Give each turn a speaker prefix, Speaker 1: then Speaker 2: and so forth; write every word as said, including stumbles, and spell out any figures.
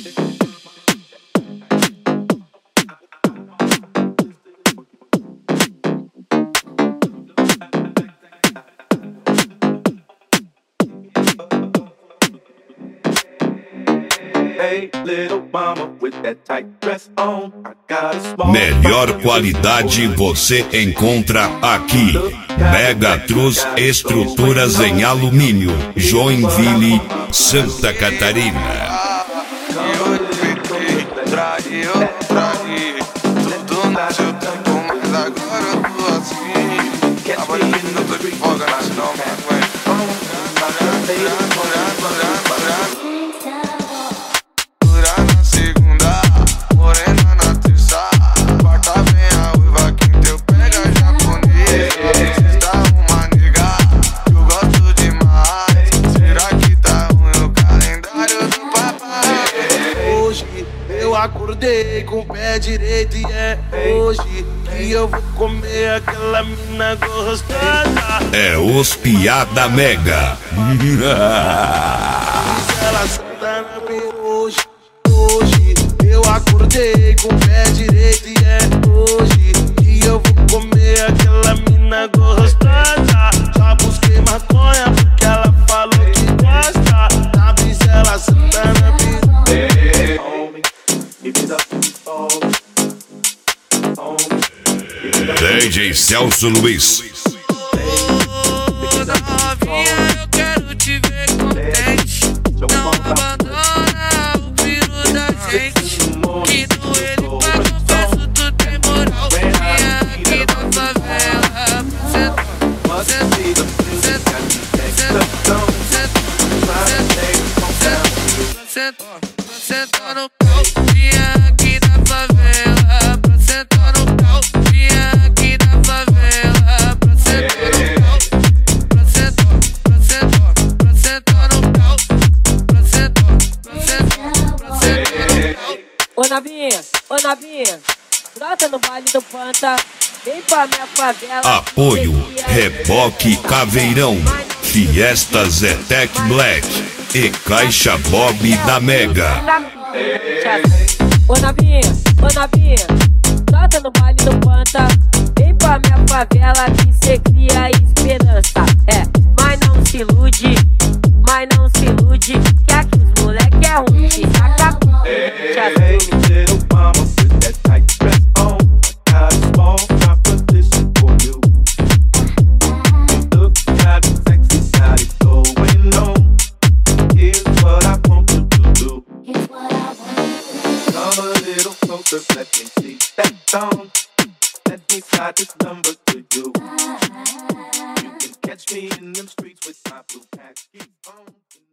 Speaker 1: Melhor qualidade você encontra aqui. Mega Truz Estruturas em Alumínio, Joinville, Santa Catarina.
Speaker 2: Traiu, traí, tudo no seu tempo, mas agora eu tô assim. Tava lindo, tô de folga, mas não me aguento. Dura na segunda, morena na terça. Quarta vem a uiva, quinta eu pego a japonês. Sexta uma nega, eu gosto demais. Será que tá ruim o calendário do papai?
Speaker 3: Hoje eu acordei com o pé direito e é hoje que eu vou comer aquela mina gostosa.
Speaker 1: É os Piada Mega.
Speaker 3: Ela senta na minha hoje. Hoje eu acordei com o pé direito e é hoje que eu vou comer aquela mina gostosa. Já busquei maconha porque ela falou que gosta. Na brisa ela senta na minha.
Speaker 1: D J Celso Luiz.
Speaker 2: Toda novinha, eu quero te ver contente. Não abandona o filho da gente. Que no ele pra confesso, tu tem moral. Vinha aqui da favela. Senta, senta, senta, senta, senta, senta no pau. Vinha aqui da favela. Pra sentar no pau. Vinha aqui da favela. Pra sentar no pau. Pra sentar, pra sentar, pra sentar no pau. Pra sentar, pra sentar, pra sentar no pau.
Speaker 4: Ô Navinha, ô Navinha, brota no baile do Panta, vem pra minha favela.
Speaker 1: Apoio Reboque Caveirão, Fiesta Zetec Black e Caixa Bob da Mega.
Speaker 4: Ô Navinha, ô Navinha, brota no baile do Panta, vem pra minha favela que cê cria esperança. É, mas não se ilude, mas não se ilude, que aqui os moleque é ruim, te saca.
Speaker 3: Let me see that song. Let me slide this number to you. You can catch me in them streets with my blue khaki on.